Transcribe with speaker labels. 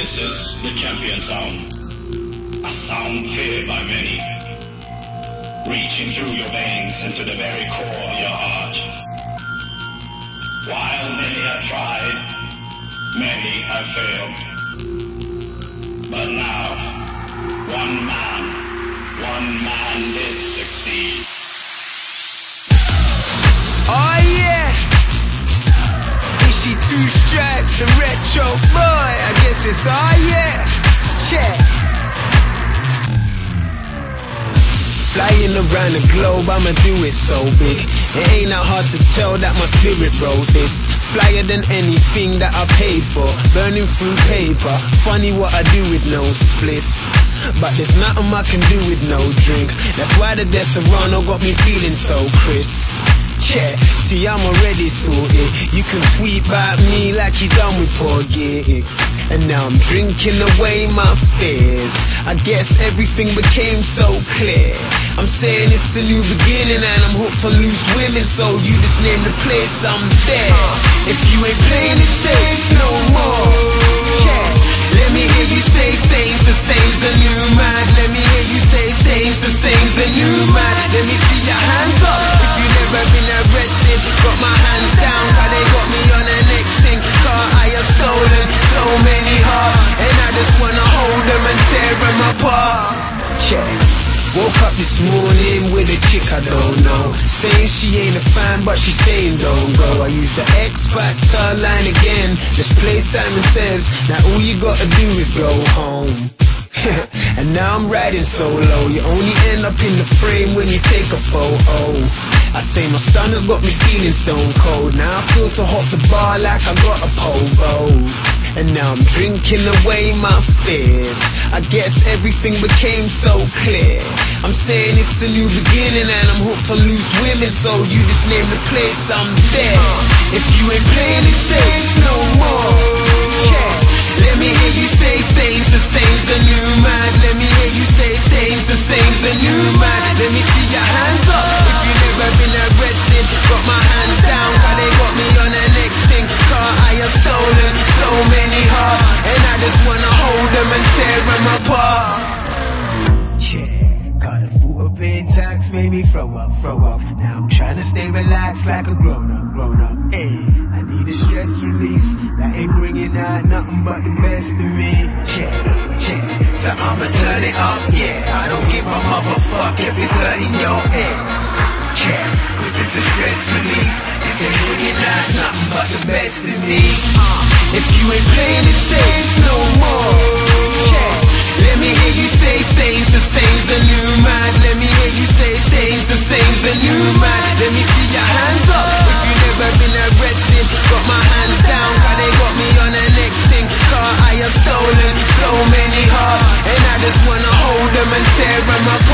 Speaker 1: This is the champion sound, a sound feared by many, reaching through your veins into the very core of your heart. While many have tried, many have failed. But now, one man did succeed.
Speaker 2: Oh yeah! Is she 2 stripes, a retro boy? I guess it's oh yeah! Check! Flying around the globe, I'ma do it so big. It ain't that hard to tell that my spirit wrote this. Flyer than anything that I paid for. Burning through paper, funny what I do with no spliff. But there's nothing I can do with no drink. That's why the Desperado got me feeling so crisp. Yeah, see I'm already sorted. You can tweet about me like you done with poor gigs. And now I'm drinking away my fears. I guess everything became so clear. I'm saying it's a new beginning and I'm hooked on loose women. So you just name the place, I'm there. If you ain't playing it safe no more, yeah, let me hear you say same's the same's the new man. Let me hear you say same's the same's the new man. Let me see your hands up if you never been arrested. Got my hands down, cause they got me on the next thing. Car I have stolen so many hearts, and I just wanna hold them and tear them apart. Check. Woke up this morning with a chick I don't know, saying she ain't a fan but she's saying don't go. I use the X Factor line again, just play Simon Says. Now all you gotta do is go home. And now I'm riding solo. You only end up in the frame when you take a photo. I say my stunner's got me feeling stone cold. Now I feel to hop the bar like I got a pogo. And now I'm drinking away my fears. I guess everything became so clear. I'm saying it's a new beginning and I'm hooked on loose women. So you just name the place, I'm there. If you ain't playing it safe no more, yeah, let me hear you say same's the same's the new man. Let me hear you say same's the same's the new man. Let me see your hands up if you never been arrested. Got my hands down, cause they got me on the next thing. Car I have stolen so many hearts, and I just wanna hold them and tear them apart. Yeah, got a fool up in tax, made me throw up. Now I'm trying to stay relaxed like a grown up. Hey, I need a stress release that ain't bringing out nothing but the best of me. Check, so I'ma turn it up, yeah. I don't give a motherfuck if it's hurting your head. Check, cause it's a stress release. This ain't bringing out nothing but the best of me. If you ain't playing it safe no more, check, let me hear you say same's the same's the new man. Let me hear you say same's the same's the new man. Let me see your hands up if you never been arrested. Got my hands down, cause they got me on the next thing. Car I have stolen so many hearts, and I just wanna hold them and tear them apart.